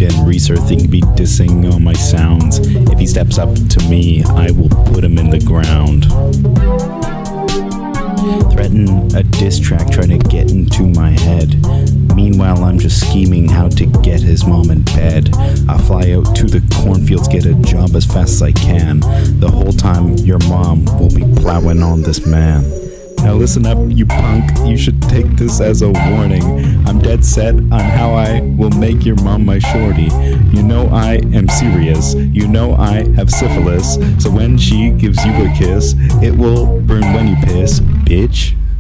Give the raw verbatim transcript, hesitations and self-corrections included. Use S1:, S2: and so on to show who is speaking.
S1: weed and researching be dissing on my sounds. If he steps up to me, I will put him in the ground. Threaten a diss track, try to get into my head. Meanwhile, I'm just scheming how to get his mom in bed. I fly out to the cornfields, get a job as fast as I can. The whole time, your mom will be plowing on this man. Now listen up, you punk, you should take this as a warning. I'm dead set on how I will make your mom my shorty. You know I am serious, you know I have syphilis. So when she gives you a kiss, it will burn when you piss, bitch.